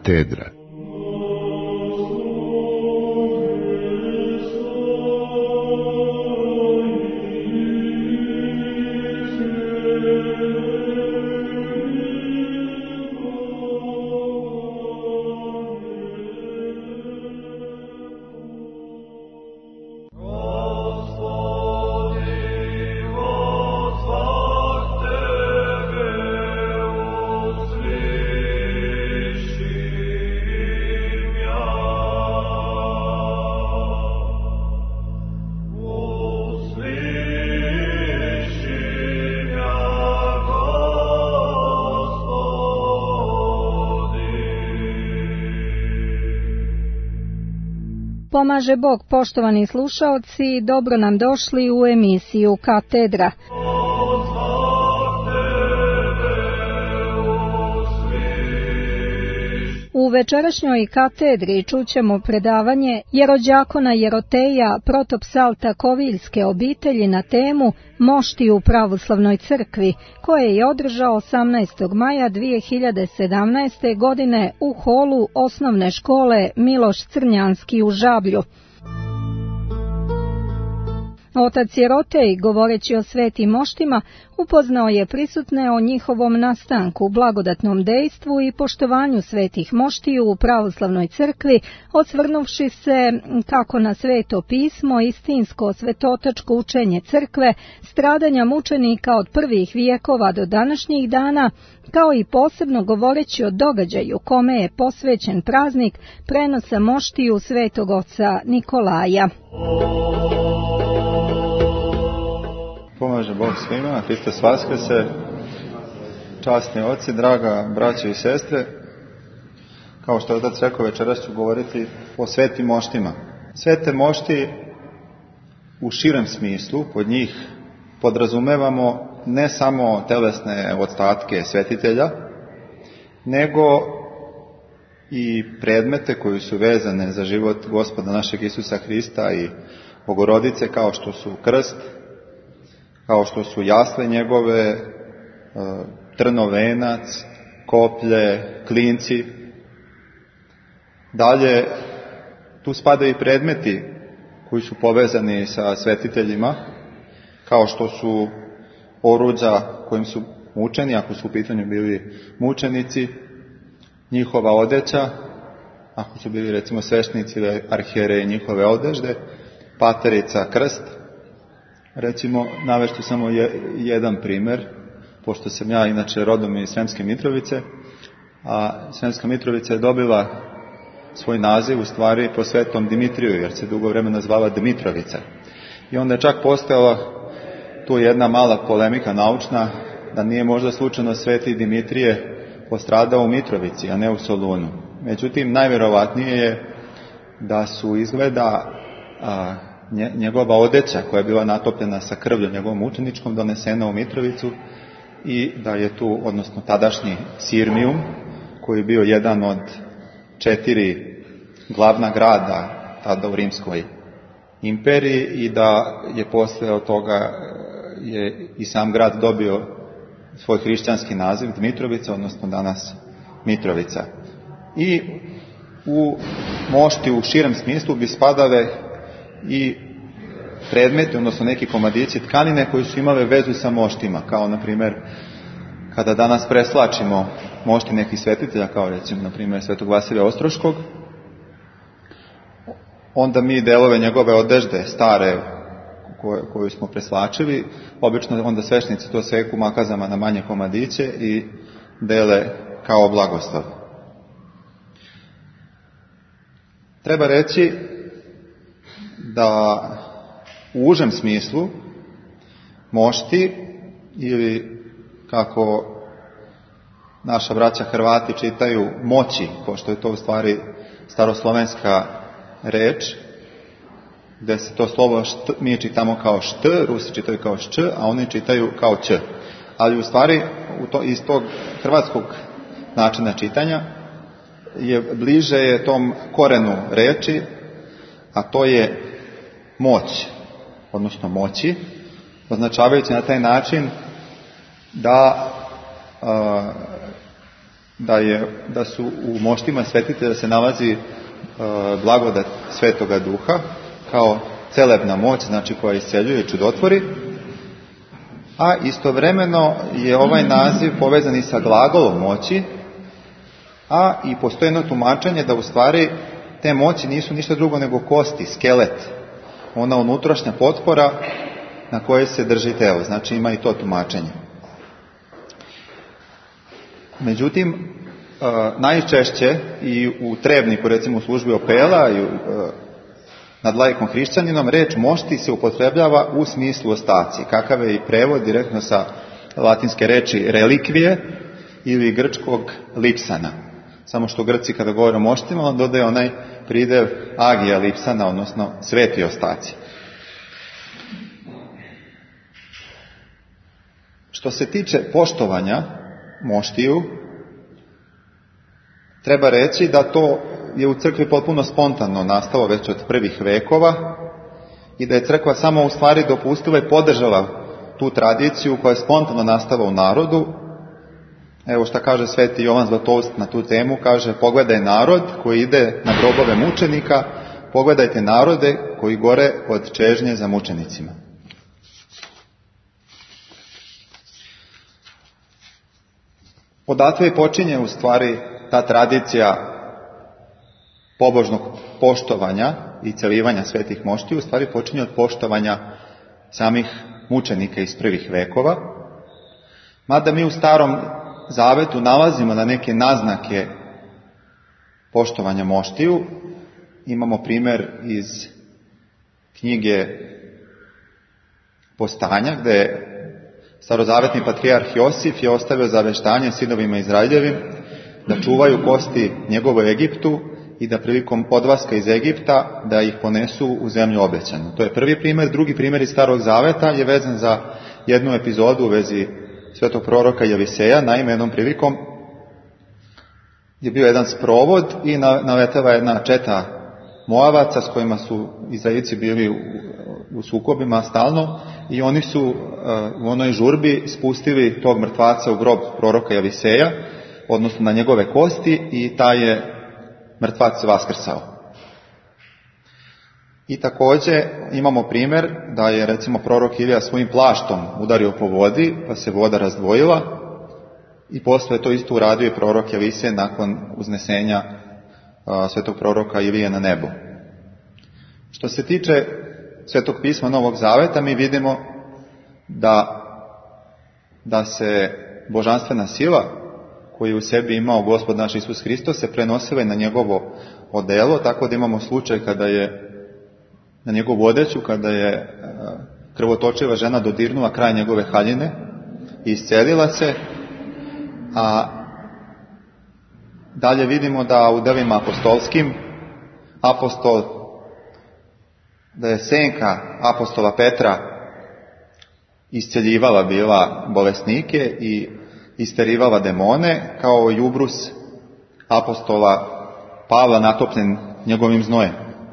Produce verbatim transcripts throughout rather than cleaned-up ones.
Katedra. Pomaže Bog, poštovani slušaoci, dobro nam došli u emisiju Katedra. U večerašnjoj katedri čućemo predavanje jerođakona Jeroteja protopsalta Koviljske obitelji na temu Mošti u pravoslavnoj crkvi, koje je održao osamnaestog maja dvije hiljade sedamnaeste. godine u holu osnovne škole Miloš Crnjanski u Žablju. Otac Jerotej, govoreći o svetim moštima, upoznao je prisutne o njihovom nastanku, blagodatnom dejstvu i poštovanju svetih moštiju u pravoslavnoj crkvi, osvrnuvši se kako na sveto pismo, istinsko svetotačko učenje crkve, stradanja mučenika od prvih vijekova do današnjih dana, kao i posebno govoreći o događaju kome je posvećen praznik prenosa moštiju svetog oca Nikolaja. Pomaže Bog svima, Hristos vaskrese, časni oci, draga braćo i sestre. Kao što je otac rekao, večeras ću govoriti o svetim moštima. Svete mošti u širem smislu, pod njih podrazumevamo ne samo telesne ostatke svetitelja, nego i predmete koji su vezane za život Gospoda našeg Isusa Hrista i Bogorodice, kao što su krst, kao što su jasle njegove, trnovenac, koplje, klinci. Dalje, tu spadaju i predmeti koji su povezani sa svetiteljima, kao što su oruđa kojim su mučeni, ako su u pitanju bili mučenici, njihova odeća, ako su bili recimo sveštenici ili arhijereji, njihove odežde, paterica, krst. Recimo, navešću samo je, jedan primjer, pošto sam ja inače rodom iz Sremske Mitrovice, a Sremska Mitrovica je dobila svoj naziv u stvari po svetom Dimitriju, jer se dugo vremena zvala Dimitrovica. I onda je čak postojala tu jedna mala polemika naučna, da nije možda slučajno sveti Dimitrije postradao u Mitrovici, a ne u Solunu. Međutim, najvjerovatnije je da su izgleda a, njegova odeća, koja je bila natopljena sa krvlju njegovom mučeničkom, donesena u Mitrovicu i da je tu, odnosno tadašnji Sirmijum, koji je bio jedan od četiri glavna grada tada u Rimskoj imperiji, i da je posle od toga je i sam grad dobio svoj hrišćanski naziv Dmitrovica, odnosno danas Mitrovica. I u mošti u širem smislu bi spadale i predmeti, odnosno neki komadići tkanine koji su imale vezu sa moštima, kao na primjer kada danas preslačimo mošti nekih svetitelja, kao recimo na primjer svetog Vasilija Ostroškog, onda mi delove njegove odežde stare koje, koju smo preslačili, obično onda sveštenici to seku makazama na manje komadiće i dele kao blagoslov. Treba reći da u užem smislu mošti, ili kako naša braća Hrvati čitaju moći, pošto je to u stvari staroslovenska reč, gdje se to slovo št, mi čitamo kao št, Rusi čitaju kao šč, a oni čitaju kao ć. Ali u stvari u to, iz tog hrvatskog načina čitanja je bliže je tom korenu reči, a to je moć, odnosno moći, označavajući na taj način da uh, da, je, da su u moštima svetitelja se nalazi e, blagodat Svetoga Duha kao celebna moć, znači koja isceljuje i čudotvori, a istovremeno je ovaj naziv povezan i sa glagolom moći, a i postoji jedno tumačenje da u stvari te moći nisu ništa drugo nego kosti, skelet, ona unutrašnja potpora na kojoj se drži telo, znači ima i to tumačenje. Međutim, najčešće i u Trebniku, recimo u službi Opela i nad laikom hrišćaninom, reč mošti se upotrebljava u smislu ostaci, kakav je i prevod direktno sa latinske reči relikvije ili grčkog lipsana. Samo što Grci kada govore o moštima, on dodaje onaj pridev agija lipsana, odnosno sveti ostaci. Što se tiče poštovanja moštiju, treba reći da to je u crkvi potpuno spontano nastalo već od prvih vekova i da je crkva samo u stvari dopustila i podržala tu tradiciju koja je spontano nastala u narodu. Evo šta kaže sveti Jovan Zlatoust na tu temu, kaže: pogledaj narod koji ide na grobove mučenika, pogledajte narode koji gore od čežnje za mučenicima. Odatle i počinje u stvari ta tradicija pobožnog poštovanja i celivanja svetih moštiju, u stvari počinje od poštovanja samih mučenika iz prvih vekova. Mada mi u Starom Zavetu nalazimo na neke naznake poštovanja moštiju. Imamo primjer iz knjige Postanja, gdje je starozavetni patrijarh Josif je ostavio zaveštanje sinovima Izraeljevim da čuvaju kosti njegovo Egiptu i da prilikom odlaska iz Egipta da ih ponesu u zemlju obećanu. To je prvi primjer. Drugi primjer iz Starog Zaveta je vezan za jednu epizodu u vezi svetog proroka Jeviseja. Naime, jednom prilikom je bio jedan sprovod i naletela jedna četa Moavaca s kojima su Izraelci bili u, u sukobima stalno i oni su uh, u onoj žurbi spustili tog mrtvaca u grob proroka Jeviseja, odnosno na njegove kosti, i taj je mrtvac vaskrsao. I također imamo primjer da je recimo prorok Ilija svojim plaštom udario po vodi, pa se voda razdvojila, i poslije to isto uradio i prorok Jevisej nakon uznesenja a, svetog proroka Ilije na nebo. Što se tiče Svetog pisma Novog Zaveta, mi vidimo da, da se božanstvena sila koju u sebi imao Gospod naš Isus Hristos se prenosila i na njegovo odelo, tako da imamo slučaj kada je na njegovu odeću, kada je krvotočiva žena dodirnula kraj njegove haljine i iscelila se. A dalje vidimo da u delima apostolskim apostol, da je senka apostola Petra isceljivala bila bolesnike i isterivala demone, kao i ubrus apostola Pavla natopljen njegovim znojem.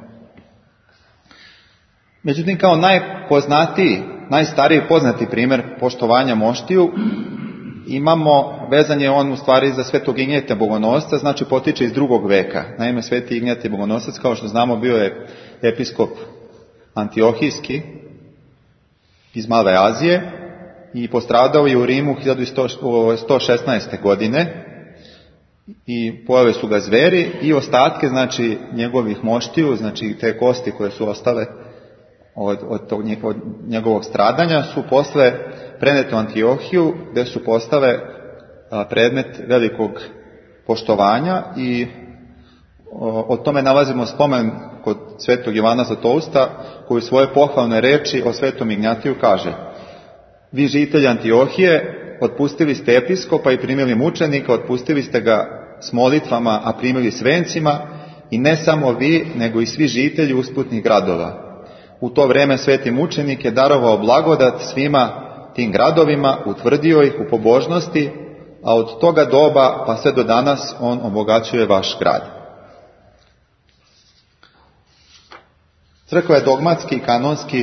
Međutim, kao najpoznatiji, najstariji poznati primjer poštovanja moštiju imamo, vezan je on u stvari za svetog Ignjatija Bogonosca, znači potiče iz drugog veka. Naime, sveti Ignjatij Bogonosac, kao što znamo, bio je episkop Antiohijski iz Male Azije i postradao je u Rimu hiljadu sto šesnaeste. godine i pojele su ga zveri i ostatke, znači, njegovih moštiju, znači te kosti koje su ostale od, od, tog, od njegovog stradanja, su posle prenete u Antiohiju, gdje su postale a, predmet velikog poštovanja i o, o tome nalazimo spomen kod svetog Jovana Zlatousta, koji u svoje pohvalne reči o svetom Ignjatiju kaže: vi žitelji Antiohije, otpustili ste episkopa i primili mučenika, otpustili ste ga s molitvama, a primili s vencima, i ne samo vi, nego i svi žitelji usputnih gradova. U to vrijeme sveti mučenik je darovao blagodat svima tim gradovima, utvrdio ih u pobožnosti, a od toga doba pa sve do danas on obogaćuje vaš grad. Crkva je dogmatski i kanonski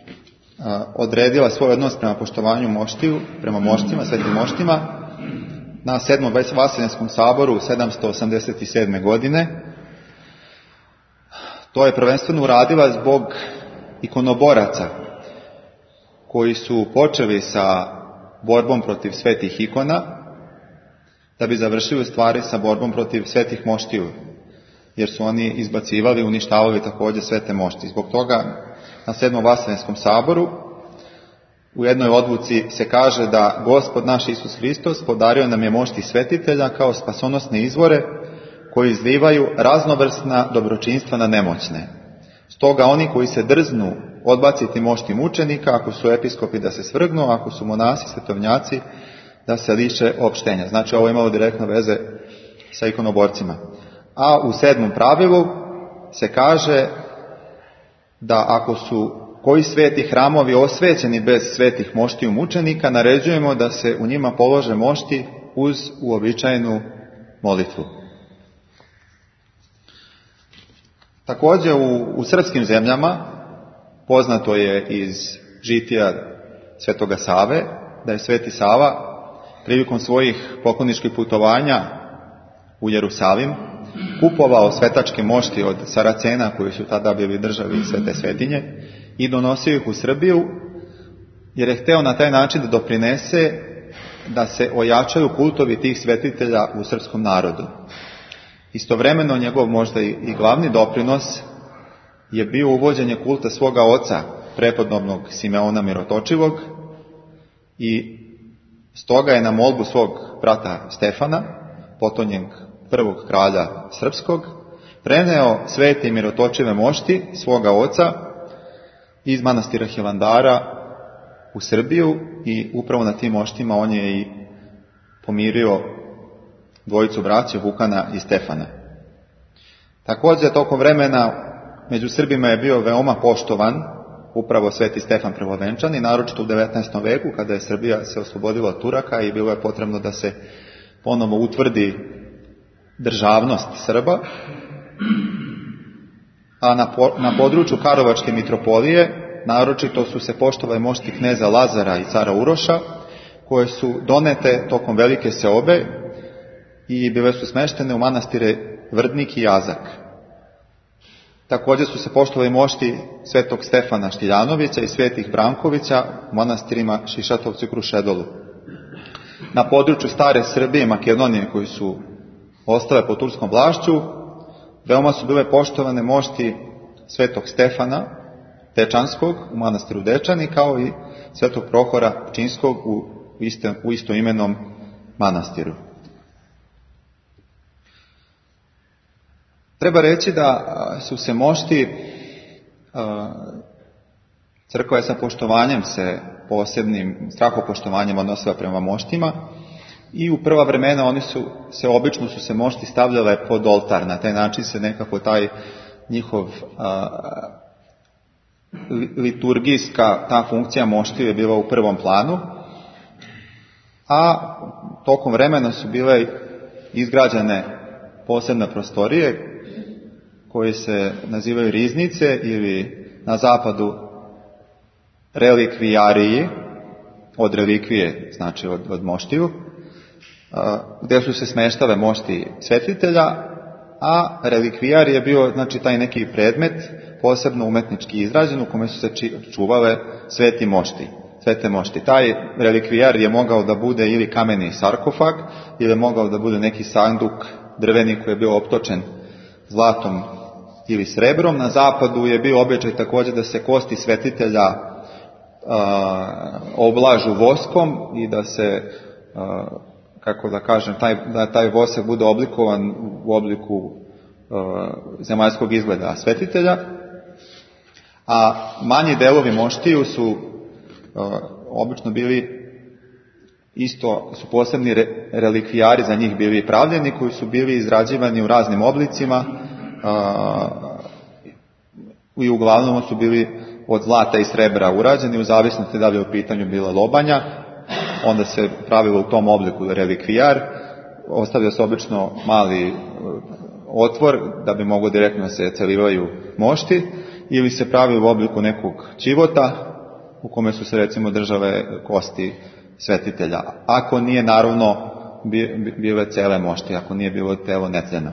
odredila svoj odnos prema poštovanju moštiju, prema moštima, svetim moštima, na sedmom Vaseljenskom saboru sedamsto osamdeset sedme. godine. To je prvenstveno uradila zbog ikonoboraca koji su počeli sa borbom protiv svetih ikona, da bi završili stvari sa borbom protiv svetih moštiju, jer su oni izbacivali i uništavali također svete mošti. Zbog toga na sedmom Vaseljenskom saboru u jednoj odluci se kaže da Gospod naš Isus Hristos podario nam je mošti svetitelja kao spasonosne izvore koji izlivaju raznovrsna dobročinstva na nemoćne. Stoga oni koji se drznu odbaciti mošti mučenika, ako su episkopi da se svrgnu, ako su monasi, svetovnjaci, da se liše opštenja. Znači ovo je imalo direktno veze sa ikonoborcima. A u sedmom pravilu se kaže da ako su koji sveti hramovi osvećeni bez svetih moštiju mučenika, naređujemo da se u njima polože mošti uz uobičajenu molitvu. Također u, u srpskim zemljama poznato je iz žitija Svetoga Save da je Sveti Sava prilikom svojih pokloničkih putovanja u Jerusalim kupovao svetačke mošti od Saracena koji su tada bili državi svete svetinje i donosio ih u Srbiju, jer je hteo na taj način da doprinese da se ojačaju kultovi tih svetitelja u srpskom narodu. Istovremeno njegov možda i glavni doprinos je bio uvođenje kulta svoga oca, prepodobnog Simeona Mirotočivog, i stoga je na molbu svog brata Stefana, potonjeg prvog kralja srpskog, preneo svete Mirotočive mošti svoga oca iz manastira Hilandara u Srbiju i upravo na tim moštima on je i pomirio dvojicu braće Vukana i Stefana. Također tokom vremena među Srbima je bio veoma poštovan upravo sveti Stefan Prvovenčani, naročito u devetnaestom veku kada je Srbija se oslobodila od Turaka i bilo je potrebno da se ponovo utvrdi državnost Srba. A na, po, na području Karlovačke mitropolije naročito su se poštovali mošti kneza Lazara i cara Uroša, koje su donete tokom velike seobe i bile su smeštene u manastire Vrdnik i Jazak. Također su se poštovali mošti svetog Stefana Štiljanovića i svetih Brankovića u manastirima Šišatovcu i Krušedolu. Na području stare Srbije i Makedonije, koji su ostale pod turskom vlašću, veoma su bile poštovane mošti svetog Stefana Dečanskog u manastiru Dečani, kao i svetog Prohora Pčinskog u, isto, u istoimenom manastiru. Treba reći da su se mošti, crkva je sa poštovanjem se, posebnim strahopoštovanjem odnosila prema moštima, i u prva vremena oni su se, obično su se mošti stavljale pod oltar. Na taj način se nekako taj njihov a, liturgijska, ta funkcija moštiju je bila u prvom planu, a tokom vremena su bile izgrađene posebne prostorije koje se nazivaju riznice ili na zapadu relikvijariji, od relikvije, znači od, od moštiju, gdje su se smeštale mošti svetitelja, a relikvijar je bio, znači, taj neki predmet posebno umetnički izrađen u kome su se čuvale sveti mošti, svete mošti. Taj relikvijar je mogao da bude ili kameni sarkofag, ili je mogao da bude neki sanduk drveni koji je bio optočen zlatom ili srebrom. Na zapadu je bio običaj također da se kosti svetitelja a, oblažu voskom i da se, a, kako da kažem, taj, da taj vosak bude oblikovan u obliku a, zemaljskog izgleda svetitelja. A manji delovi moštiju su a, obično bili isto, su posebni re, relikvijari za njih bili pravljeni, koji su bili izrađivani u raznim oblicima, a, i uglavnom su bili od zlata i srebra urađeni, u zavisnosti da li je u pitanju bila lobanja, onda se pravilo u tom obliku relikvijar, ostavlja se obično mali otvor da bi moglo direktno se celivaju mošti, ili se pravi u obliku nekog ćivota u kome su se recimo države kosti svetitelja. Ako nije naravno bile cele mošti, ako nije bilo telo netleno.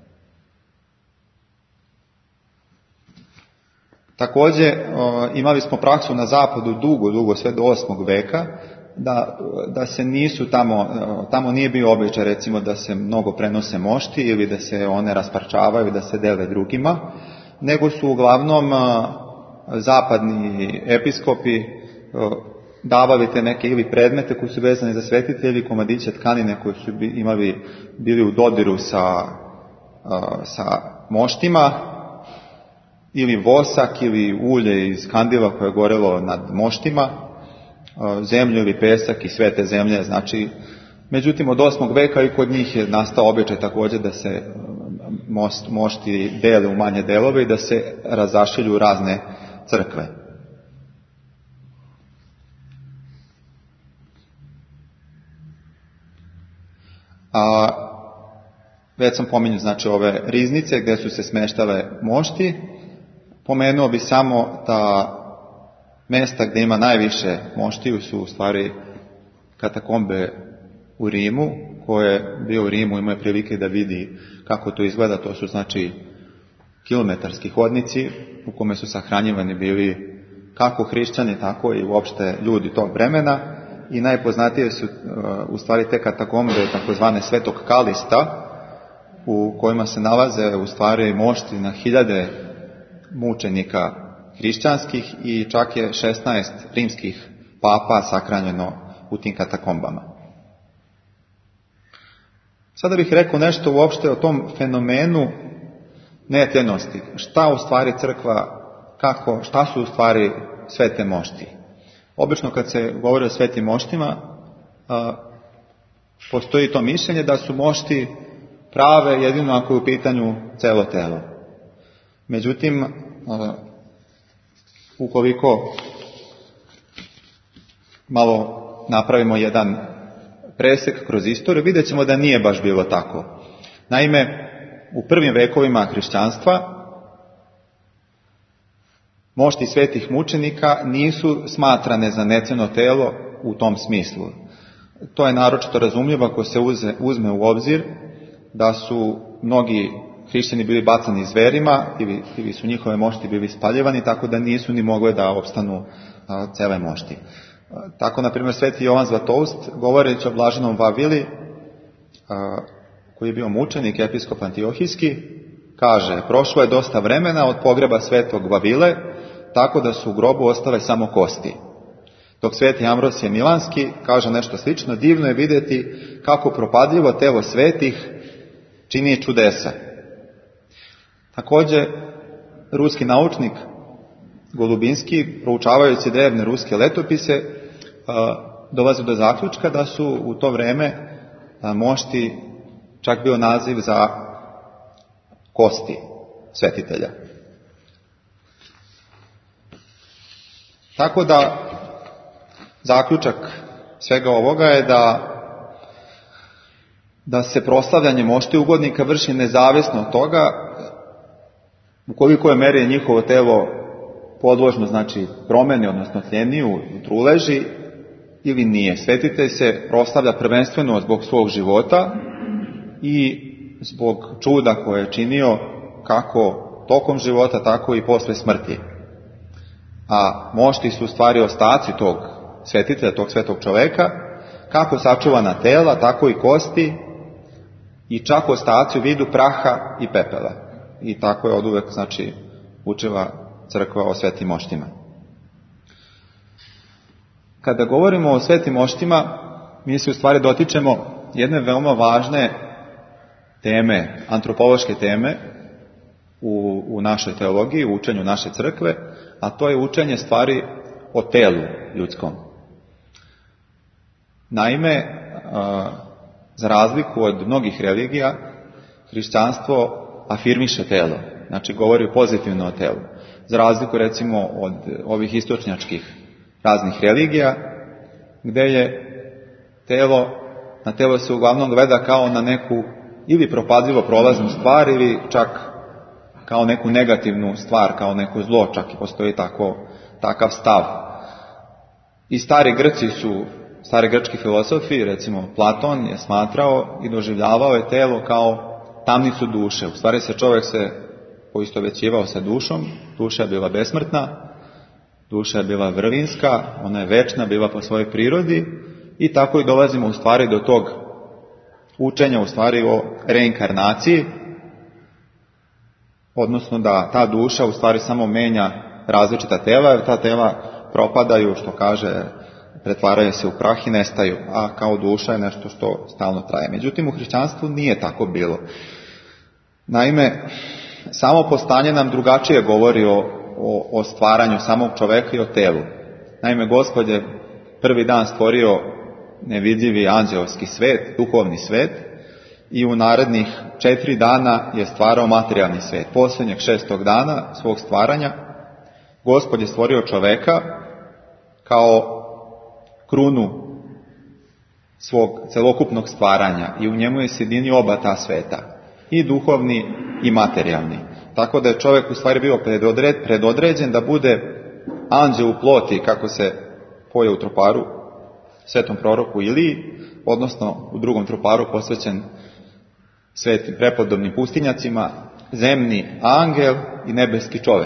Također imali smo praksu na zapadu dugo, dugo, sve do osmog veka, da, da se nisu tamo, tamo nije bio običaj recimo da se mnogo prenose mošti ili da se one rasparčavaju, da se dele drugima, nego su uglavnom zapadni episkopi davali te neke ili predmete koji su vezani za svetitelje ili komadiće tkanine koji su imali, bili u dodiru sa, sa moštima, ili vosak ili ulje iz kandila koje je gorelo nad moštima, zemlju ili pesak i sve te zemlje. Znači, međutim, od osmog veka i kod njih je nastao običaj također da se most, mošti dele u manje delove i da se razašilju razne crkve. A, već sam pominjao znači ove riznice gdje su se smeštale mošti. Pomenuo bi samo da mjesta gdje ima najviše moštiju su u stvari katakombe u Rimu, koje je bio u Rimu, imao je prilike da vidi kako to izgleda. To su znači kilometarski hodnici u kome su sahranjivani bili kako hrišćani, tako i uopšte ljudi tog vremena. I najpoznatije su u stvari te katakombe takozvane Svetog Kalista, u kojima se nalaze u stvari mošti na hiljade mučenika hrišćanskih i čak je šesnaest rimskih papa sahranjeno u tim katakombama. Sada bih rekao nešto uopšte o tom fenomenu netljenosti. Šta u stvari crkva, kako, šta su u stvari svete mošti? Obično kad se govori o svetim moštima, a, postoji to mišljenje da su mošti prave jedino ako je u pitanju celo telo. Međutim, a, ukoliko malo napravimo jedan presek kroz istoriju, vidjet ćemo da nije baš bilo tako. Naime, u prvim vekovima hrišćanstva mošti svetih mučenika nisu smatrane za netleno telo u tom smislu. To je naročito razumljivo ako se uze, uzme u obzir da su mnogi hrišćani bili bacani zverima ili, ili su njihove mošti bili spaljivani, tako da nisu ni mogli da opstanu a, cele mošti. A, tako, na primjer, sveti Jovan Zlatoust, govoreći o blaženom Vavili, a, koji je bio mučenik, episkop Antiohijski, kaže: prošlo je dosta vremena od pogreba svetog Vavile, tako da su u grobu ostale samo kosti. Dok sveti Ambrosije Milanski kaže nešto slično: divno je vidjeti kako propadljivo telo svetih čini čudesa. Također, ruski naučnik Golubinski, proučavajući drevne ruske letopise, dolazi do zaključka da su u to vrijeme mošti čak bio naziv za kosti svetitelja. Tako da zaključak svega ovoga je da da se proslavljanje mošti ugodnika vrši nezavisno od toga u koliko je meri njihovo telo podložno, znači promeni, odnosno tljeniju, truleži ili nije. Svetitelj se proslavlja prvenstveno zbog svog života i zbog čuda koje je činio kako tokom života, tako i posle smrti. A mošti su u stvari ostaci tog svetitelja, tog svetog čoveka, kako sačuvana tela, tako i kosti i čak ostaci u vidu praha i pepela. I tako je oduvek, znači, učila crkva o svetim moštima. Kada govorimo o svetim moštima, mi se u stvari dotičemo jedne veoma važne teme, antropološke teme u, u našoj teologiji, u učenju naše crkve, a to je učenje stvari o telu ljudskom. Naime, za razliku od mnogih religija, hrišćanstvo afirmiše telo, znači govori pozitivno o telu. Za razliku recimo od ovih istočnjačkih raznih religija, gdje je telo, na telo se uglavnom gleda kao na neku ili propadljivo prolaznu stvar ili čak kao neku negativnu stvar, kao neko zlo, čak i postoji tako, takav stav. I stari Grci su stari grčki filosofi, recimo Platon, je smatrao i doživljavao je telo kao tamnicu duše. U stvari se čovjek se poistovjećivao sa dušom, duša je bila besmrtna, duša je bila vrlinska, ona je večna, bila po svojoj prirodi i tako i dolazimo u stvari do tog učenja u stvari o reinkarnaciji, odnosno da ta duša u stvari samo menja različita tela, jer ta tela propadaju, što kaže, pretvaraju se u prah i nestaju, a kao duša je nešto što stalno traje. Međutim, u hrišćanstvu nije tako bilo. Naime, samo postanje nam drugačije govori o, o, o stvaranju samog čoveka i o telu. Naime, Gospod je prvi dan stvorio nevidljivi anđeoski svet, duhovni svet, i u narednih četiri dana je stvarao materijalni svet. Posljednjeg šestog dana svog stvaranja Gospod je stvorio čoveka kao krunu svog celokupnog stvaranja i u njemu je sjedinio oba ta sveta, i duhovni i materijalni. Tako da je čovjek u stvari bio predodređen da bude anđeo u ploti, kako se poje u troparu svetom proroku Iliji, odnosno u drugom troparu posvećen svetim prepodobnim pustinjacima, zemni angel i nebeski čovjek.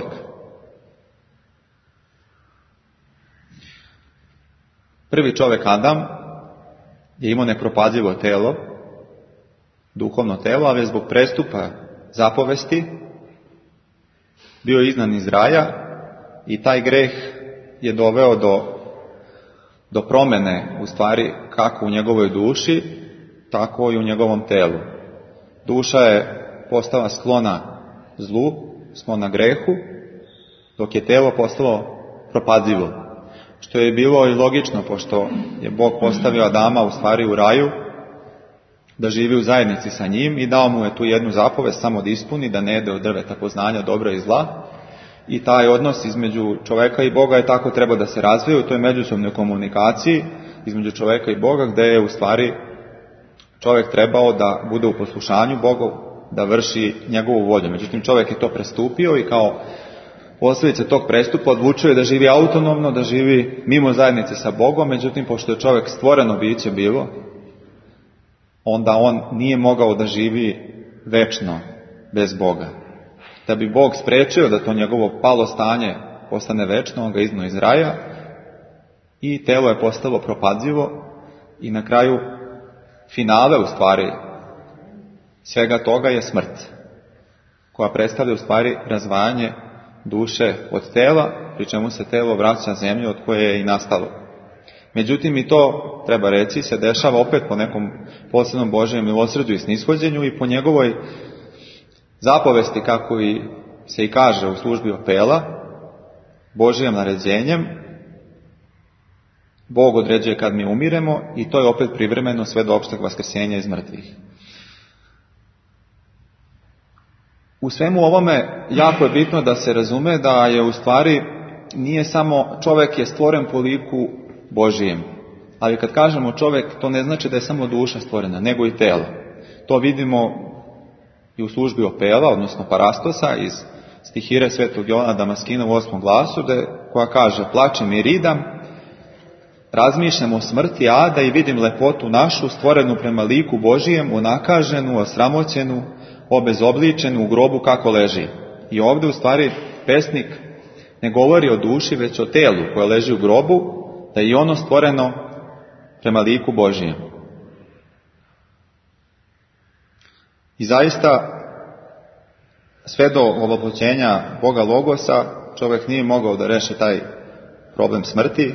Prvi čovjek Adam je imao nepropadljivo telo, duhovno telo, ali je zbog prestupa zapovesti bio izgnan iz raja i taj greh je doveo do, do promjene, u stvari, kako u njegovoj duši, tako i u njegovom telu. Duša je postala sklona zlu, sklona grehu, dok je telo postalo propadljivo. Što je bilo i logično, pošto je Bog postavio Adama u stvari u raju, da živi u zajednici sa njim i dao mu je tu jednu zapovest samo da ispuni, da ne jede od drveta poznanja dobra i zla. I taj odnos između čoveka i Boga je tako treba da se razvije u toj međusobnoj komunikaciji između čoveka i Boga, gde je u stvari čovjek trebao da bude u poslušanju Bogu, da vrši njegovu volju. Međutim, čovjek je to prestupio i kao posljedica tog prestupa odlučio je da živi autonomno, da živi mimo zajednice sa Bogom. Međutim, pošto je čovjek stvoreno biće bilo, onda on nije mogao da živi večno bez Boga. Da bi Bog sprečio da to njegovo palo stanje postane večno, on ga izgnuo iz raja i telo je postalo propadljivo i na kraju finale u stvari svega toga je smrt, koja predstavlja u stvari razdvajanje duše od tela, pri čemu se telo vraća zemlji od koje je i nastalo. Međutim, i to, treba reći, se dešava opet po nekom posebnom Božjem milosrđu i snishođenju i po njegovoj zapovesti, kako i se i kaže u službi opela, Božjim naređenjem. Bog određuje kad mi umiremo i to je opet privremeno sve do opšteg vaskrsenja iz mrtvih. U svemu ovome jako je bitno da se razume da je u stvari nije samo čovjek je stvoren po liku Božijem. Ali kad kažemo čovjek, to ne znači da je samo duša stvorena, nego i telo. To vidimo i u službi opela, odnosno parastosa, iz stihire svetog Jovana Damaskina u osmom glasu, koja kaže: plačem i ridam, razmišljam o smrti ada i vidim lepotu našu, stvorenu prema liku Božijem, unakaženu, osramoćenu, obezobličenu u grobu kako leži. I ovdje u stvari pesnik ne govori o duši, već o telu koje leži u grobu, da je i ono stvoreno prema liku Božijem. I zaista, sve do ovoploćenja Boga Logosa, čovjek nije mogao da reši taj problem smrti.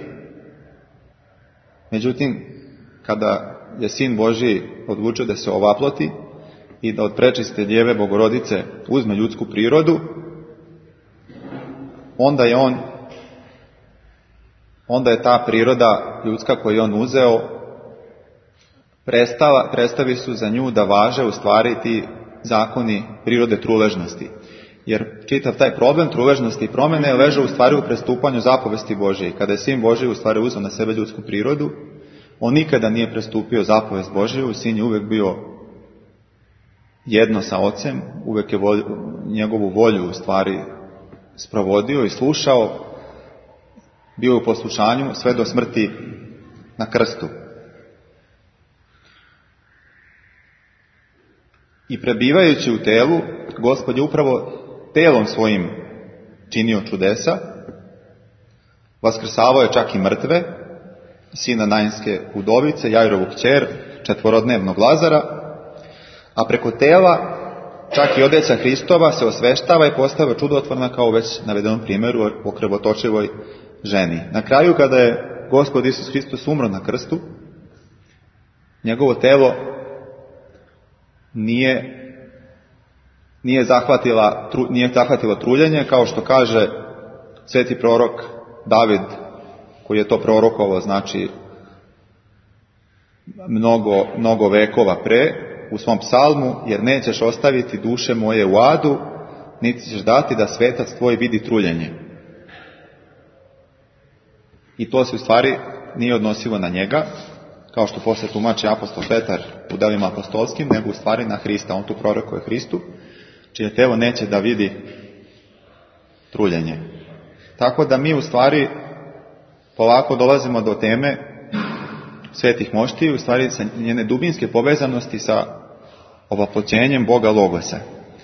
Međutim, kada je Sin Božji odlučio da se ovaploti i da od prečiste Djeve Bogorodice uzme ljudsku prirodu, onda je on onda je ta priroda ljudska koju je on uzeo prestala, prestavi su za nju da važe u stvari ti zakoni prirode truležnosti. Jer čitav taj problem truležnosti i promjene leže u stvari u prestupanju zapovesti Božje. I kada je Sin Božji u stvari uzeo na sebe ljudsku prirodu, on nikada nije prestupio zapovest Božju, Sin je uvijek bio jedno sa Ocem, uvijek je volju, njegovu volju u stvari sprovodio i slušao, bio u poslušanju sve do smrti na krstu. I prebivajući u telu, Gospod je upravo telom svojim činio čudesa, vaskrsavao je čak i mrtve, sina Nainske udovice, Jairovu kćer, četvorodnevnog Lazara, a preko tela čak i odeća Hristova se osveštava i postava čudotvorna, kao već navedenom primjeru o krvotočivoj ženi. Na kraju, kada je Gospod Isus Hristos umro na krstu, njegovo telo nije, nije, zahvatila, tru, nije zahvatilo truljenje, kao što kaže sveti prorok David, koji je to prorokovao, znači mnogo, mnogo vekova pre, u svom psalmu, jer nećeš ostaviti duše moje u adu, niti ćeš dati da svetac tvoj vidi truljenje. I to se u stvari nije odnosilo na njega, kao što poslije tumači apostol Petar u delima apostolskim, nego u stvari na Hrista. On tu prorokuje Hristu, čije telo neće da vidi truljenje. Tako da mi u stvari polako dolazimo do teme svetih moštiju, u stvari sa njene dubinske povezanosti sa ovaploćenjem Boga Logosa.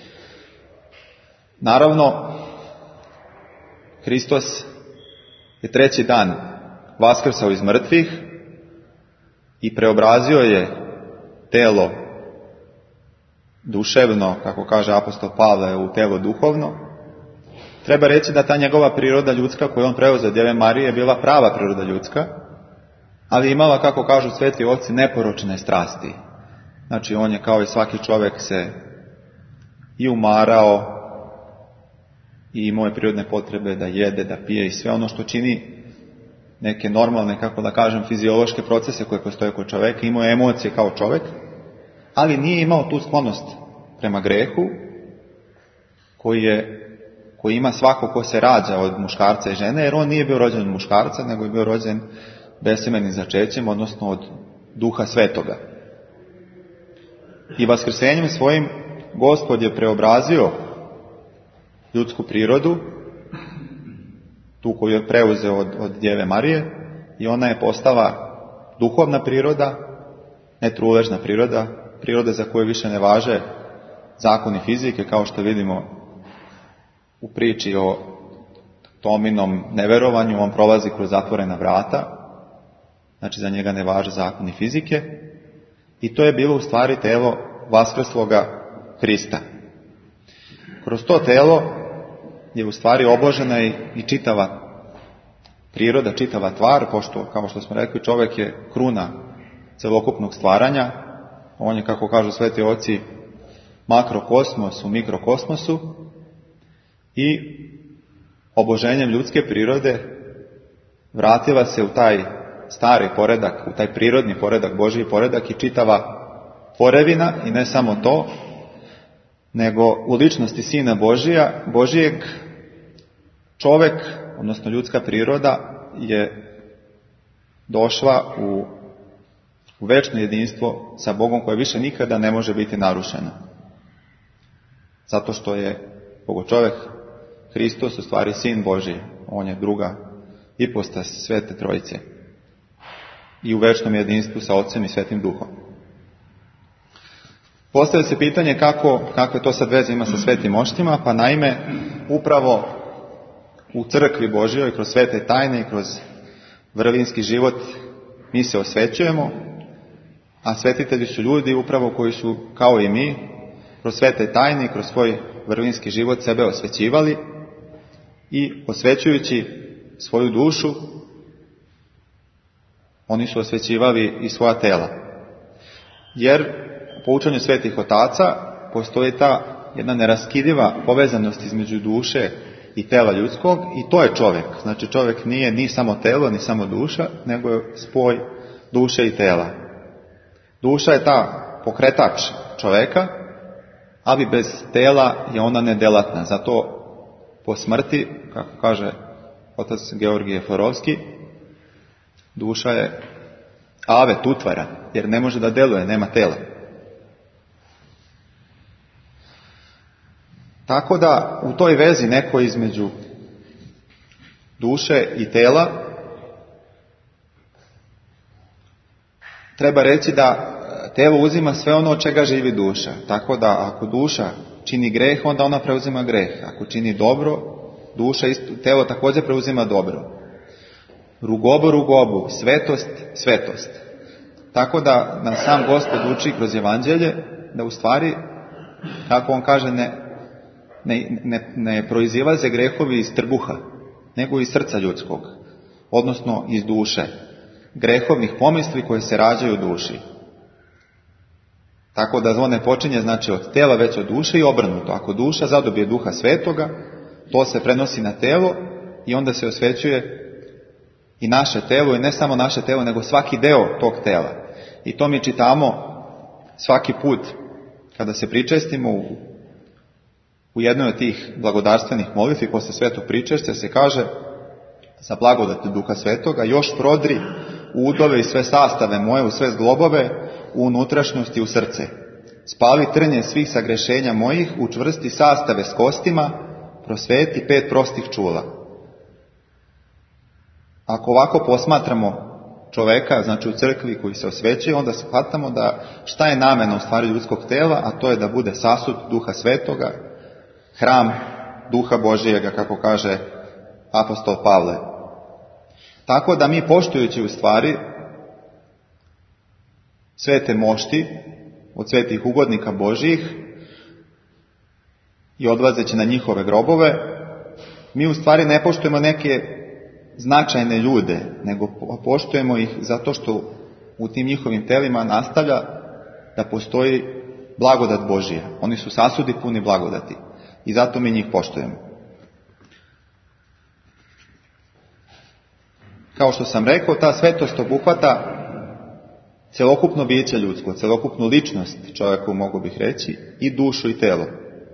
Naravno, Hristos je treći dan vaskrsao iz mrtvih i preobrazio je telo duševno, kako kaže apostol Pavle, u telo duhovno. Treba reći da ta njegova priroda ljudska koju on preuzeo od Djeve Marije je bila prava priroda ljudska, ali imala, kako kažu sveti oci, neporočne strasti. Znači, on je kao i svaki čovjek se i umarao i imao je prirodne potrebe da jede, da pije i sve ono što čini neke normalne, kako da kažem, fiziološke procese koje postoje kod čovjeka. Imao je emocije kao čovjek, ali nije imao tu sklonost prema grehu koji je koji ima svako ko se rađa od muškarca i žene, jer on nije bio rođen od muškarca, nego je bio rođen bezsemenim začećem, odnosno od Duha Svetoga. I vaskrsenjem svojim Gospod je preobrazio ljudsku prirodu, tu koju je preuzeo od, od Djeve Marije, i ona je postala duhovna priroda, ne truležna priroda, priroda za koju više ne važe zakoni fizike, kao što vidimo u priči o Tominom neverovanju. On prolazi kroz zatvorena vrata, znači za njega ne važe zakoni fizike, i to je bilo u stvari telo vaskrsloga Hrista. Kroz to telo je u stvari obložena i, i čitava priroda, čitava tvar, pošto, kao što smo rekli, čovjek je kruna celokupnog stvaranja. On je, kako kažu sveti oci, makrokosmos u mikrokosmosu, i obloženjem ljudske prirode vratila se u taj stari poredak, u taj prirodni poredak, Božji poredak, i čitava tvorevina, i ne samo to, nego u ličnosti Sina Božija, Božijeg, čovjek, odnosno ljudska priroda, je došla u, u večno jedinstvo sa Bogom, koje više nikada ne može biti narušeno. Zato što je Bogočovjek Hristos u stvari Sin Božji, on je druga ipostas Svete Trojice i u večnom jedinstvu sa Otcem i Svetim Duhom. Postavlja se pitanje kako, kakve to sad veze ima sa svetim moštima, pa naime upravo u crkvi Božjoj, kroz svete tajne i kroz vrlinski život mi se osvećujemo, a svetitelji su ljudi upravo koji su, kao i mi, kroz svete tajne i kroz svoj vrlinski život sebe osvećivali, i osvećujući svoju dušu oni su osvećivali i svoja tela. Jer po učenju svetih otaca postoji ta jedna neraskidiva povezanost između duše i tela ljudskog, i to je čovjek. Znači, čovjek nije ni samo telo, ni samo duša, nego je spoj duše i tela. Duša je ta pokretač čovjeka, ali bez tela je ona nedelatna. Zato po smrti, kako kaže otac Georgije Florovski, duša je ave tutvara, jer ne može da deluje, nema tela. Tako da u toj vezi neko između duše i tela treba reći da telo uzima sve ono od čega živi duša. Tako da ako duša čini greh, onda ona preuzima greh. Ako čini dobro, duša, telo također preuzima dobro. Rugobu, rugobu, svetost, svetost. Tako da nam sam Gospod uči kroz evanđelje da u stvari, kako on kaže, ne, ne, ne, ne proizilaze grehovi iz trbuha, nego iz srca ljudskog, odnosno iz duše, grehovnih pomisli koje se rađaju u duši. Tako da zlo ne počinje znači od tela, već od duše i obrnuto. Ako duša zadobije duha svetoga, to se prenosi na telo i onda se osvećuje i naše telo, i ne samo naše telo, nego svaki deo tog tela. I to mi čitamo svaki put kada se pričestimo u, u jednoj od tih blagodarstvenih molitvi posle svetog pričešća se kaže za blagodat duha svetoga: još prodri u udove i sve sastave moje, u sve zglobove, u unutrašnjosti, u srce. Spali trnje svih sagrešenja mojih, učvrsti sastave s kostima, prosveti pet prostih čula. Ako ovako posmatramo čoveka, znači u crkvi koji se osvećuje, onda shvatamo da šta je namena u stvari ljudskog tela, a to je da bude sasud duha svetoga, hram duha Božijega, kako kaže apostol Pavle. Tako da mi, poštujući u stvari svete mošti od svetih ugodnika Božijih i odlazeći na njihove grobove, mi u stvari ne poštujemo neke značajne ljude, nego poštujemo ih zato što u tim njihovim telima nastavlja da postoji blagodat Božija. Oni su sasudi puni blagodati i zato mi njih poštujemo. Kao što sam rekao, ta svetost obuhvata celokupno biće ljudsko, celokupnu ličnost čovjeku, mogu bih reći, i dušu i telo.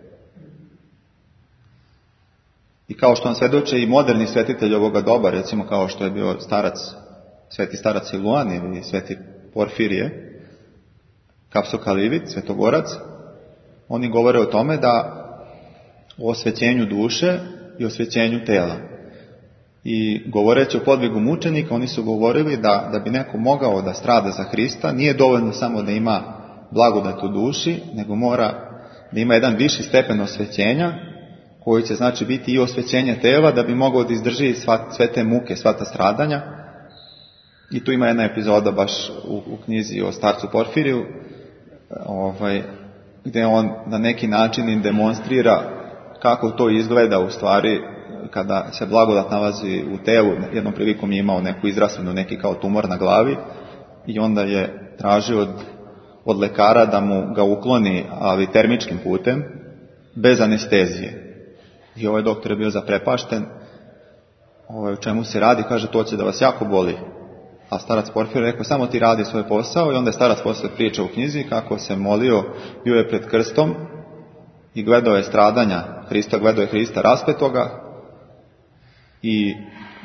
I kao što nam svedoče i moderni svetitelji ovoga doba, recimo kao što je bio starac, sveti starac Iluan ili sveti Porfirije, Kapsokalivit, svetogorac, oni govore o tome da o osvećenju duše i osvećenju tela. I govoreći o podvigu mučenika, oni su govorili da, da bi neko mogao da strada za Hrista, nije dovoljno samo da ima blagodat u duši, nego mora da ima jedan viši stepen osvećenja, koji će znači biti i osvećenje tela, da bi mogao da izdrži sva, sve te muke, sva ta stradanja. I tu ima jedna epizoda baš u, u knjizi o starcu Porfiriju, ovaj, gdje on na neki način im demonstrira kako to izgleda u stvari kada se blagodat nalazi u telu. Jednom prilikom je imao neku izrasvenu, neki kao tumor na glavi, i onda je tražio od, od lekara da mu ga ukloni, ali termičkim putem, bez anestezije. I ovaj doktor je bio zaprepašten, ovaj, o čemu se radi, kaže, to će da vas jako boli. A starac Porfir rekao, samo ti radi svoj posao. I onda je starac posle priča u knjizi kako se molio, bio je pred krstom i gledao je stradanja Hrista, gledao je Hrista raspetoga, i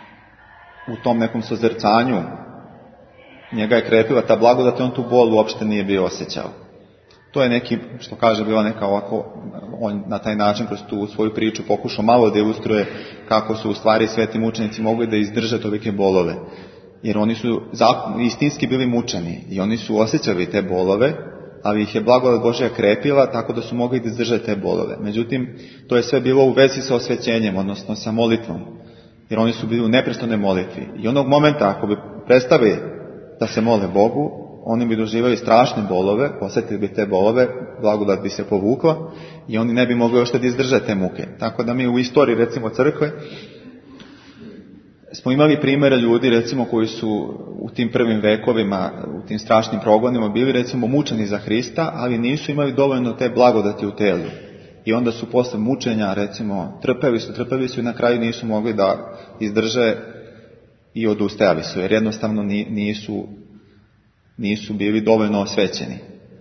u tom nekom sozrcanju njega je krepila ta blagodat i on tu bol uopšte nije bio osjećao. To je neki, što kaže, bila neka ovako, on na taj način kroz tu svoju priču pokušao malo da ilustruje kako su u stvari sveti mučenici mogli da izdrže tolike bolove. Jer oni su istinski bili mučeni i oni su osjećali te bolove, ali ih je blagodat Božja krepila tako da su mogli da izdrže te bolove. Međutim, to je sve bilo u vezi sa osvećenjem, odnosno sa molitvom. Jer oni su bili u neprestanoj molitvi. I onog momenta, ako bi prestali da se mole Bogu, oni bi doživjeli strašne bolove, osjetili bi te bolove, blagodat bi se povukla i oni ne bi mogli još da izdržati te muke. Tako da mi u istoriji, recimo, crkve smo imali primjere ljudi, recimo, koji su u tim prvim vekovima, u tim strašnim progonima bili, recimo, mučeni za Hrista, ali nisu imali dovoljno te blagodati u telu. I onda su posle mučenja, recimo, trpeli su, trpeli su i na kraju nisu mogli da izdrže i odustajali su, jer jednostavno nisu, nisu bili dovoljno osvećeni.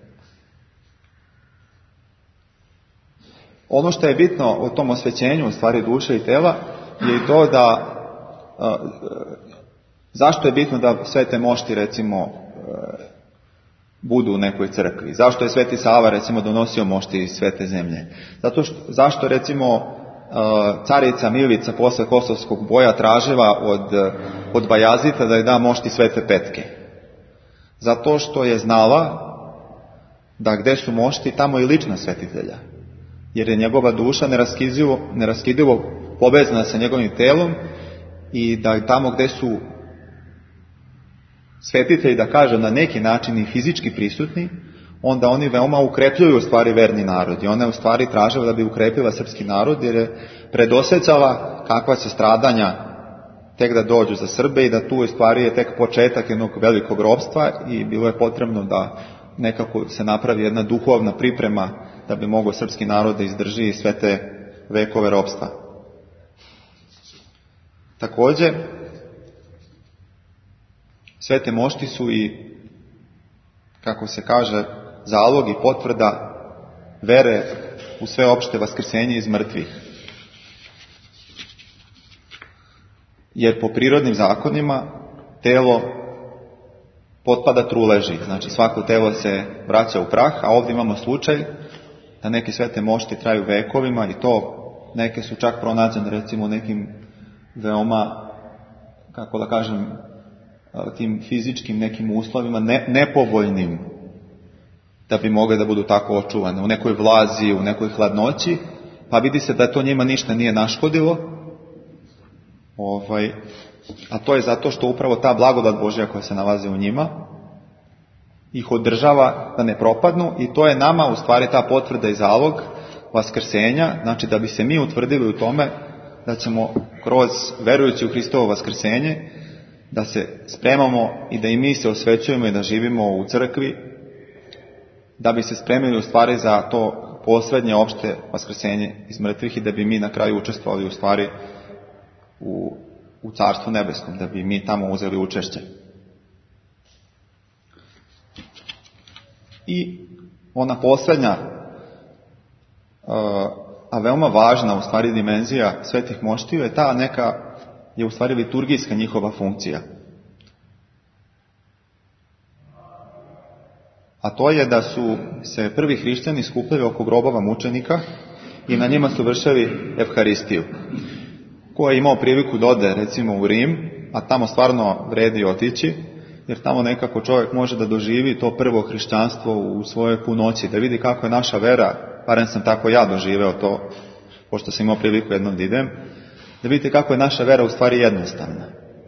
Ono što je bitno o tom osvećenju, u stvari duše i tela, je i to da a, zašto je bitno da sve te mošti, recimo, budu u nekoj crkvi. Zašto je Sveti Sava, recimo, donosio mošti iz svete zemlje? Zato što, zašto, recimo, carica Milica posle Kosovskog boja tražila od, od Bajazita da je da mošti svete petke? Zato što je znala da gde su mošti, tamo je lična svetitelja. Jer je njegova duša neraskidivo, neraskidivo povezana sa njegovim telom i da tamo gde su svetitelji, da kažem, na neki način i fizički prisutni, onda oni veoma ukrepljuju u stvari verni narod. I ona je u stvari tražila da bi ukrepila srpski narod, jer je predosjećala kakva će stradanja tek da dođu za Srbe i da tu u stvari je tek početak jednog velikog ropstva i bilo je potrebno da nekako se napravi jedna duhovna priprema da bi mogao srpski narod da izdrži sve te vekove ropstva. Također, svete mošti su i, kako se kaže, zalog i potvrda vere u sveopšte vaskrsenje iz mrtvih. Jer po prirodnim zakonima telo potpada truleži, znači svako telo se vraća u prah, a ovdje imamo slučaj da neke svete mošti traju vekovima i to neke su čak pronađene recimo u nekim veoma, kako da kažem, tim fizičkim nekim uslovima ne, nepovoljnim da bi mogle da budu tako očuvane, u nekoj vlazi, u nekoj hladnoći, pa vidi se da to njima ništa nije naškodilo, ovaj, a to je zato što upravo ta blagodat Božja koja se nalazi u njima ih održava da ne propadnu i to je nama u stvari ta potvrda i zalog vaskrsenja, znači da bi se mi utvrdili u tome da ćemo kroz verujući u Hristovo vaskrsenje da se spremamo i da i mi se osvećujemo i da živimo u crkvi, da bi se spremili u stvari za to poslednje opšte vaskrsenje iz mrtvih i da bi mi na kraju učestvovali u stvari u, u Carstvu nebeskom, da bi mi tamo uzeli učešće. I ona poslednja, a veoma važna u stvari dimenzija svetih moštiju je ta neka, je u stvari liturgijska njihova funkcija. A to je da su se prvi hrišćani skupili oko grobova mučenika i na njima su vršili Evharistiju. Ko je imao priliku da ode recimo u Rim, a tamo stvarno vredi otići, jer tamo nekako čovjek može da doživi to prvo hrišćanstvo u svojoj punoći, da vidi kako je naša vera, barem sam tako ja doživeo to, pošto sam imao priliku jednom da idem, da vidite kako je naša vera u stvari jednostavna.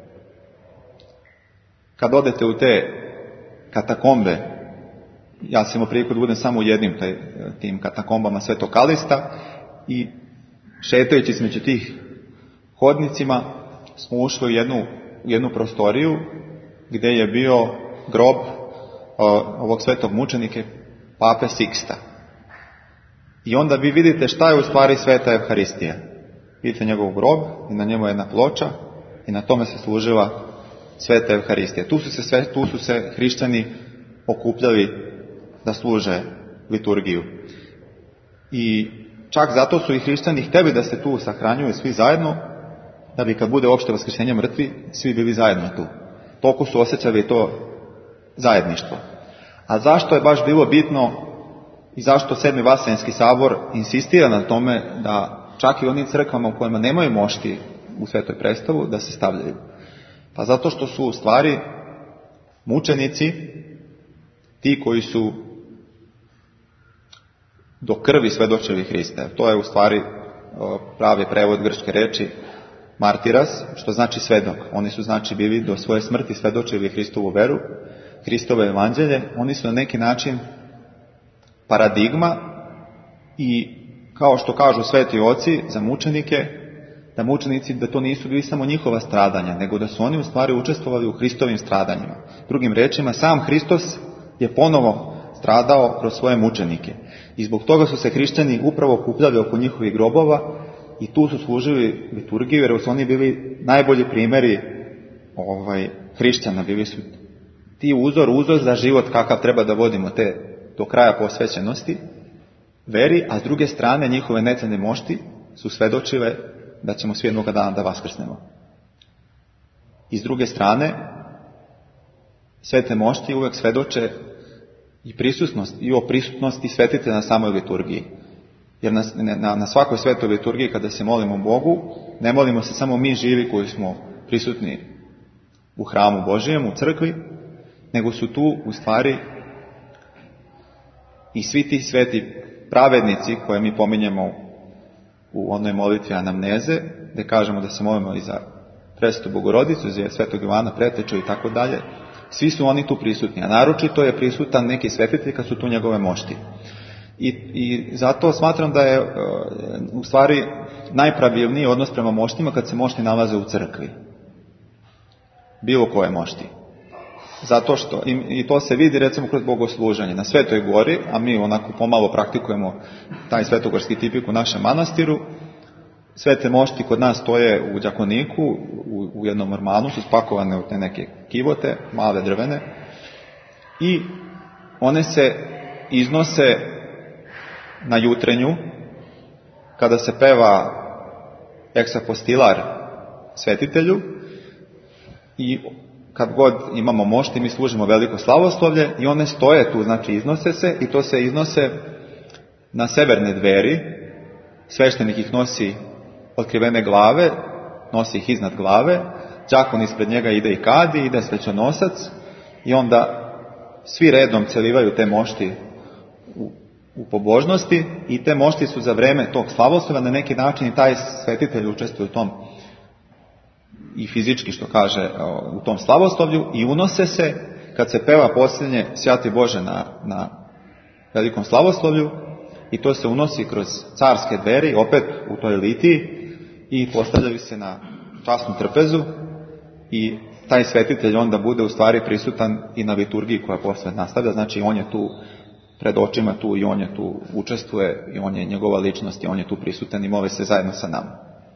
Kad odete u te katakombe, ja sam imao priliku da budem samo u jednim taj, tim katakombama Svetog Kalista i šetajući između tih hodnicima smo ušli u jednu, jednu prostoriju gdje je bio grob o, ovog svetog mučenika Pape Siksta. I onda vi vidite šta je u stvari sveta Evharistija. Vidite njegov grob i na njemu je jedna ploča i na tome se služila sveta Evharistija. Tu su se, sve, tu su se hrišćani okupljali da služe liturgiju. I čak zato su i hrišćani htjeli da se tu sahranjuju svi zajedno, da bi kad bude opšte vaskrsenje mrtvi, svi bili zajedno tu. Toliko su osjećali to zajedništvo. A zašto je baš bilo bitno i zašto Sedmi Vaseljenski sabor insistira na tome da čak i onim crkvama u kojima nemaju mošti u svetoj predstavu, da se stavljaju? Pa zato što su u stvari mučenici ti koji su do krvi svedočili Hrista. To je u stvari pravi prevod grčke reči martiras, što znači svedok. Oni su znači bili do svoje smrti svedočili Hristovu veru, Hristovo evanđelje. Oni su na neki način paradigma i kao što kažu sveti oci za mučenike, da mučenici, da to nisu bili samo njihova stradanja, nego da su oni u stvari učestvovali u Hristovim stradanjima. Drugim rečima, sam Hristos je ponovo stradao kroz svoje mučenike. I zbog toga su se hrišćani upravo okupljali oko njihovih grobova i tu su služili liturgiju, jer su oni bili najbolji primjeri ovaj, hrišćana. Bili su ti uzor, uzor za život kakav treba da vodimo te do kraja posvećenosti veri, a s druge strane njihove necene mošti su svedočile da ćemo svi jednoga dana da vaskrsnemo. I s druge strane, svete mošti uvek svedoče i prisutnost, i o prisutnosti svetitelja na samoj liturgiji. Jer na, na, na svakoj svetoj liturgiji kada se molimo Bogu, ne molimo se samo mi živi koji smo prisutni u hramu Božijem, u crkvi, nego su tu u stvari i svi ti sveti pravednici koje mi pominjemo u onoj molitvi anamneze, gdje kažemo da se molimo i za presvetu Bogorodicu, za svetog Ivana Preteču i tako dalje, svi su oni tu prisutni, a naročito je prisutan neki svetitelj kad su tu njegove mošti. I, i zato smatram da je uh, u stvari najpravilniji odnos prema moštima kad se mošti nalaze u crkvi. Bilo koje mošti. Zato što, i, i to se vidi recimo kroz bogosluženje na Svetoj Gori, a mi onako pomalo praktikujemo taj svetogorski tipik u našem manastiru. Svete mošti kod nas stoje u đakoniku, u, u jednom ormanu, su spakovane u te neke kivote, male drvene, i one se iznose na jutrenju, kada se peva eksapostilar svetitelju, i kad god imamo mošti, mi služimo veliko slavoslovlje i one stoje tu, znači iznose se, i to se iznose na severne dveri. Sveštenik ih nosi otkrivene glave, nosi ih iznad glave, đakon ispred njega ide i kadi, ide svećonosac, i onda svi redom celivaju te mošti u, u pobožnosti, i te mošti su za vreme tog slavoslovlja na neki način i taj svetitelj učestvuje u tom i fizički, što kaže, u tom slavoslovlju, i unose se kad se peva posljednje Sjati Bože na, na velikom slavoslovlju, i to se unosi kroz carske dveri, opet u toj litiji, i postavljaju se na časnu trpezu, i taj svetitelj onda bude u stvari prisutan i na liturgiji koja posle nastavlja, znači on je tu pred očima tu i on je tu učestvuje i on je njegova ličnost i on je tu prisutan i moli se zajedno sa nama.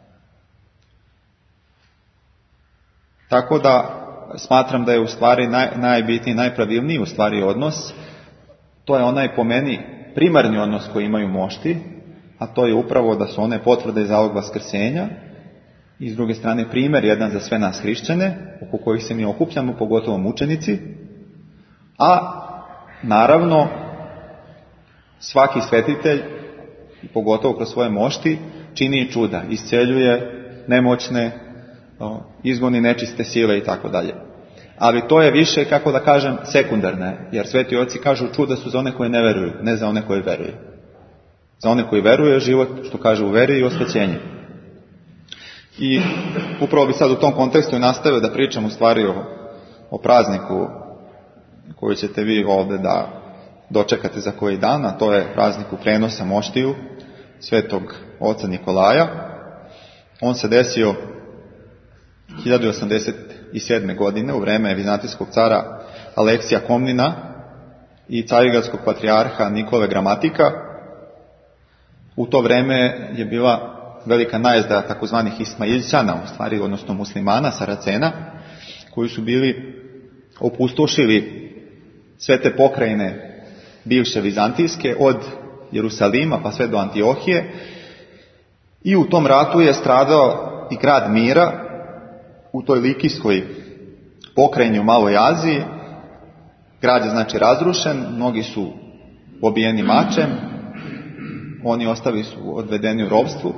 Tako da smatram da je u stvari naj, najbitniji, najpravilniji u stvari odnos, to je onaj po meni primarni odnos koji imaju mošti, a to je upravo da su one potvrde i zalog vaskrsenja, i s druge strane primjer jedan za sve nas hrišćane, oko kojih se mi okupljamo, pogotovo mučenici, a naravno svaki svetitelj, pogotovo kroz svoje mošti, čini čuda, isceljuje nemoćne, izgoni nečiste sile i tako dalje. Ali to je više, kako da kažem, sekundarne, jer sveti oci kažu čuda su za one koje ne veruju, ne za one koje veruju. Za one koji veruju je život, što kaže, u veri i osvećenju. I upravo bi sad u tom kontekstu i nastavio da pričam u stvari o, o prazniku koji ćete vi ovdje da dočekate za koji dan, a to je prazniku prenosa moštiju svetog oca Nikolaja. On se desio hiljadu osamdeset sedme. godine u vreme vizantijskog cara Aleksija Komnina i carigradskog patrijarha Nikole Gramatika. U to vreme je bila velika najezda takozvanih Ismailćana, u stvari, odnosno muslimana, Saracena, koji su bili opustošili sve te pokrajine bivše vizantijske, od Jerusalima pa sve do Antiohije, i u tom ratu je stradao i grad Mira u toj likijskoj pokrajini u Maloj Aziji. Grad je znači razrušen, mnogi su pobijeni mačem, oni ostali su odvedeni u ropstvu,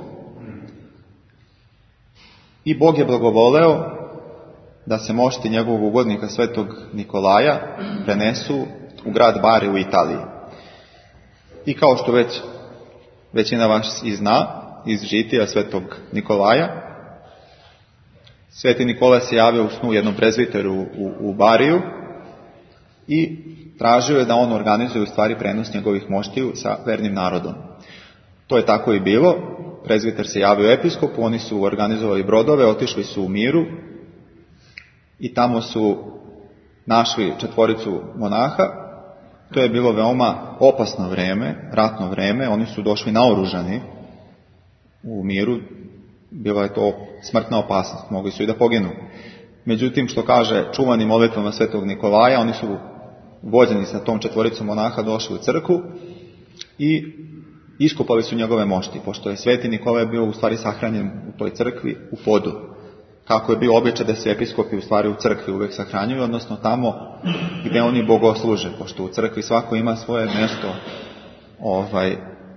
i Bog je blagovoleo da se mošti njegovog ugodnika svetog Nikolaja prenesu u grad Bari u Italiji. I kao što već većina vas i zna iz žitija svetog Nikolaja, sveti Nikola se javio u snu jednom prezviteru u, u Bariju i tražio je da on organizuje u stvari prenos njegovih moštiju sa vernim narodom. To je tako i bilo. Prezviter se javio episkopu, oni su organizovali brodove, otišli su u Miru i tamo su našli četvoricu monaha. To je bilo veoma opasno vrijeme, ratno vrijeme, oni su došli naoružani u Miru, bila je to smrtna opasnost, mogli su i da poginu. Međutim, što kaže, čuvani molitvama svetog Nikolaja, oni su vođeni sa tom četvoricom monaha došli u crkvu i iskopali su njegove mošti, pošto je sveti Nikolaj bio u stvari sahranjen u toj crkvi u podu. Kako je bio običaj da se episkopi u stvari u crkvi uvijek sahranjuju, odnosno tamo gdje oni bogosluže, pošto u crkvi svako ima svoje mjesto ovaj,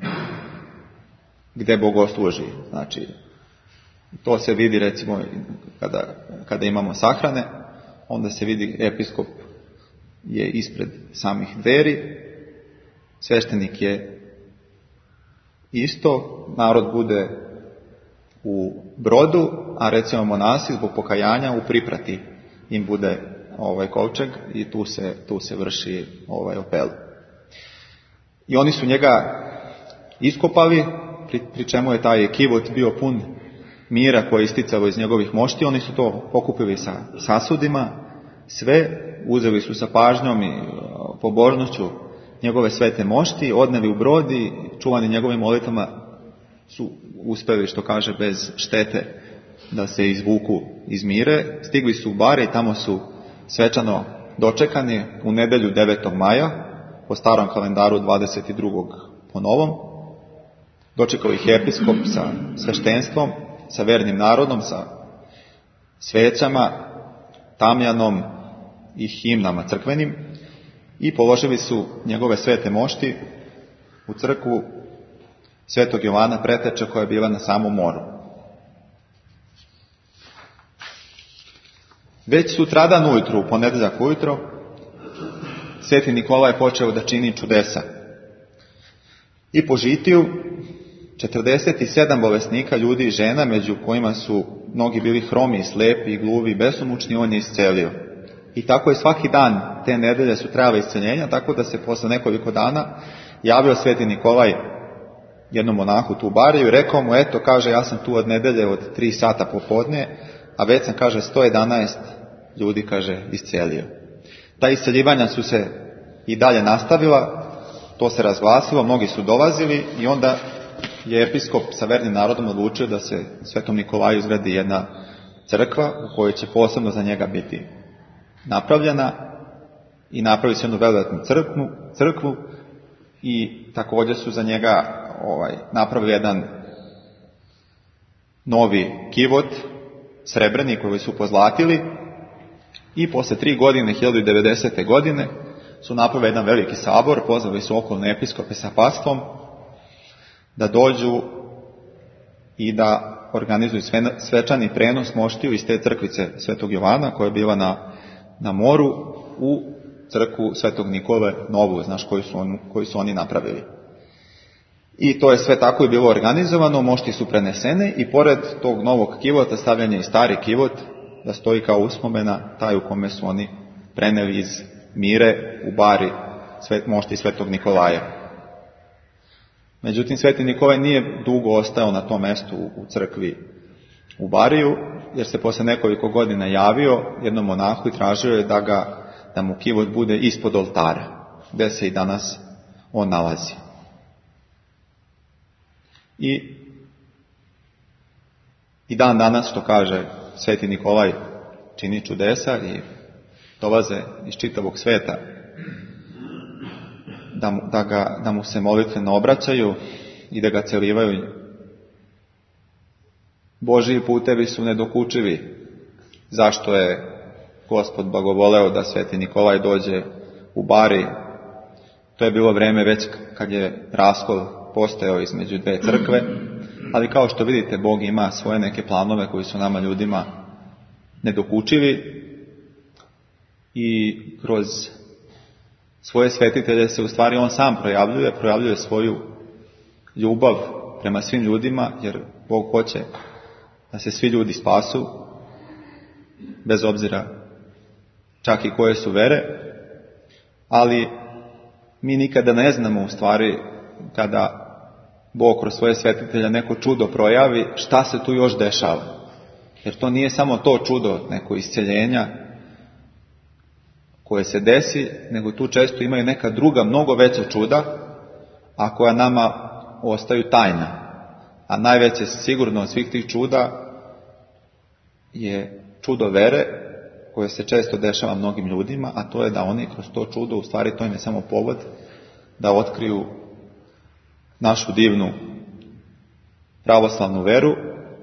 gdje bogosluži. Znači, to se vidi recimo kada, kada imamo sahrane, onda se vidi episkop je ispred samih dveri, sveštenik je isto, narod bude u brodu, a recimo monasi zbog pokajanja u priprati im bude ovaj kovčeg i tu se, tu se vrši ovaj opel. I oni su njega iskopali, pri, pri čemu je taj kivot bio pun mira koje je isticalo iz njegovih mošti. Oni su to pokupili sa sasudima, sve uzeli su sa pažnjom i pobožnošću njegove svete mošti, odneli u brod i čuvani njegovim molitvama su uspeli, što kaže, bez štete da se izvuku iz mire. Stigli su u Bare i tamo su svečano dočekani u nedelju devetog maja, po starom kalendaru dvadeset drugog po novom. Dočekao ih je episkop sa sveštenstvom, sa vernim narodom, sa svećama, tamjanom i himnama crkvenim i položili su njegove svete mošti u crkvu Svetog Jovana Preteča koja je bila na samom moru. Već sutradan ujutru, u ponedeljak ujutro, Sveti Nikola je počeo da čini čudesa. I po žitiju četrdeset sedam bolesnika, ljudi i žena, među kojima su mnogi bili hromi, slepi, gluvi, besomučni, on je iscelio. I tako je svaki dan te nedelje su trajale isceljenja, tako da se posle nekoliko dana javio Sveti Nikolaj jednom monahu tu u Bariju i rekao mu, eto, kaže, ja sam tu od nedelje od tri sata popodne, a već sam, kaže, sto jedanaest ljudi, kaže, iscelio. Ta isceljivanja su se i dalje nastavila, to se razglasilo, mnogi su dolazili i onda je episkop sa vernim narodom odlučio da se Svetom Nikolaju izgradi jedna crkva u kojoj će posebno za njega biti napravljena i napravi se jednu veliku crkvu, crkvu i također su za njega ovaj, napravili jedan novi kivot srebrni koji su pozlatili i posle tri godine, hiljadu devedesete godine, su napravili jedan veliki sabor, pozvali su okolne episkope sa pastvom da dođu i da organizuju svečani prenos moštiju iz te crkvice Svetog Jovana koja je bila na, na moru u crkvu Svetog Nikole novu, znaš, koju su, on, koju su oni napravili. I to je sve tako i bilo organizovano, mošti su prenesene i pored tog novog kivota stavljen je i stari kivot da stoji kao uspomena, taj u kome su oni preneli iz mire u Bari svet, mošti Svetog Nikolaja. Međutim, Sveti Nikolaj nije dugo ostao na tom mestu u crkvi u Bariju, jer se posle nekoliko godina javio jednom monahu i tražio je da, ga, da mu kivot bude ispod oltara, gde se i danas on nalazi. I, i dan danas, što kaže Sveti Nikolaj, čini čudesa i dolaze iz čitavog sveta da mu, da ga, da mu se molitveno obraćaju i da ga celivaju. Božiji putevi su nedokučivi. Zašto je Gospod blagovoleo da Sveti Nikolaj dođe u Bari? To je bilo vreme već kad je raskol postojao između dve crkve, ali kao što vidite, Bog ima svoje neke planove koji su nama ljudima nedokučivi i kroz svoje svetitelje se u stvari on sam projavljuje, projavljuje svoju ljubav prema svim ljudima, jer Bog hoće da se svi ljudi spasu, bez obzira čak i koje su vere, ali mi nikada ne znamo u stvari kada Bog kroz svoje svetitelja neko čudo projavi, šta se tu još dešava. Jer to nije samo to čudo, neko isceljenja koje se desi, nego tu često imaju neka druga, mnogo veća čuda, a koja nama ostaju tajna. A najveće sigurno od svih tih čuda je čudo vere, koje se često dešava mnogim ljudima, a to je da oni kroz to čudo, u stvari to im je samo povod da otkriju našu divnu pravoslavnu veru,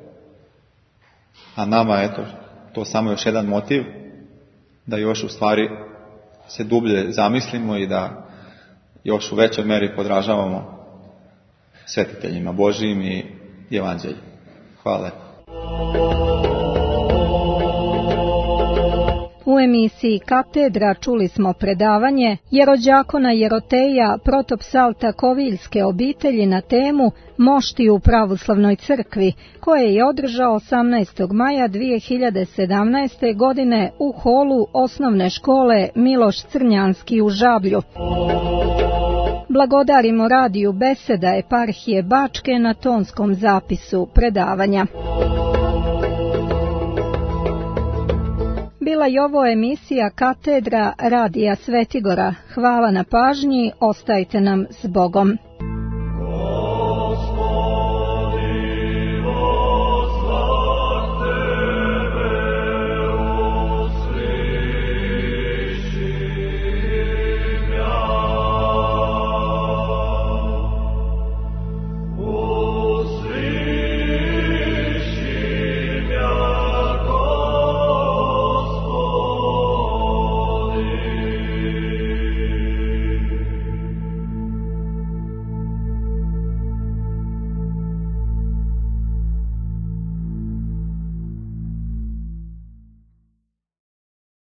a nama, eto, to samo još jedan motiv da još u stvari se dublje zamislimo i da još u većoj meri podražavamo svetiteljima Božijim i evanđeljem. Hvala. U emisiji Katedra čuli smo predavanje jerođakona Jeroteja protopsalta Koviljske obitelji na temu Mošti u pravoslavnoj crkvi, koje je održao osamnaestog maja dvije hiljade sedamnaeste. godine u holu osnovne škole Miloš Crnjanski u Žablju. Blagodarimo radiju Beseda eparhije Bačke na tonskom zapisu predavanja. Bila je ovo emisija Katedra radija Svetigora. Hvala na pažnji, ostajte nam s Bogom.